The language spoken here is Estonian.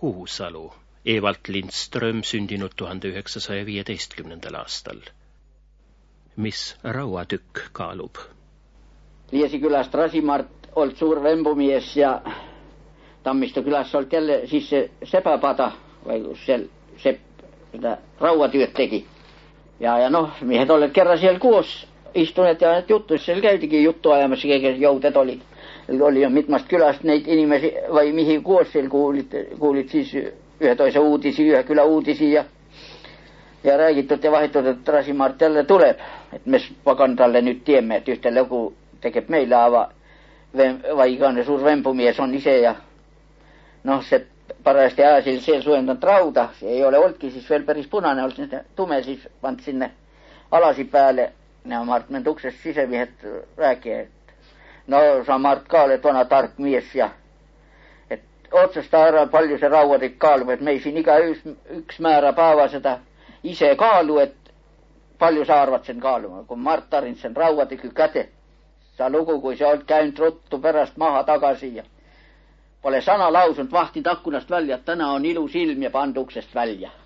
Kuusalu, Evald Lindström sündinud 1915. aastal. Mis rauatükk kaalub? Liesi külast Rasimart olnud suur vembumies ja Tammistu külas olnud jälle siis see sepäpada või kus seal sepp seda rauatyöt tegi. Ja noh, mehed olid kerran seal koos istuneet ja juttus, seal käydigi juttu ajamas, keegi jõuded olid. Oli mitmast külast neid inimesi või mihi koos seal kuulid siis ühe toise uudisi, ühe küla uudisi ja räägitud ja vahitud, et Rasimart jälle tuleb. Et me pagan talle nüüd teeme, et ühte lugu tegeb meile, või igane suur vembumies on ise ja noh, see parajasti ajasil see suendanud rauda, see ei ole oldki siis veel päris punane, olnud tume, siis pand sinna alasi peale ja Mart mind uksest sisemehed räägi, et no sa Mart ka oled vana tark mies ja et otsusta ära, palju see rauatik kaalub, et me siin iga üks määra päeva seda ise kaalu, et palju sa arvad sen kaaluma. Kui Mart tarin sen rauatiku käte, sa lugu, kui see olnud käinud ruttu pärast maha tagasi ja pole sana lausunud, vahtid akkunast välja, et täna on ilus ilm ja pand uksest välja.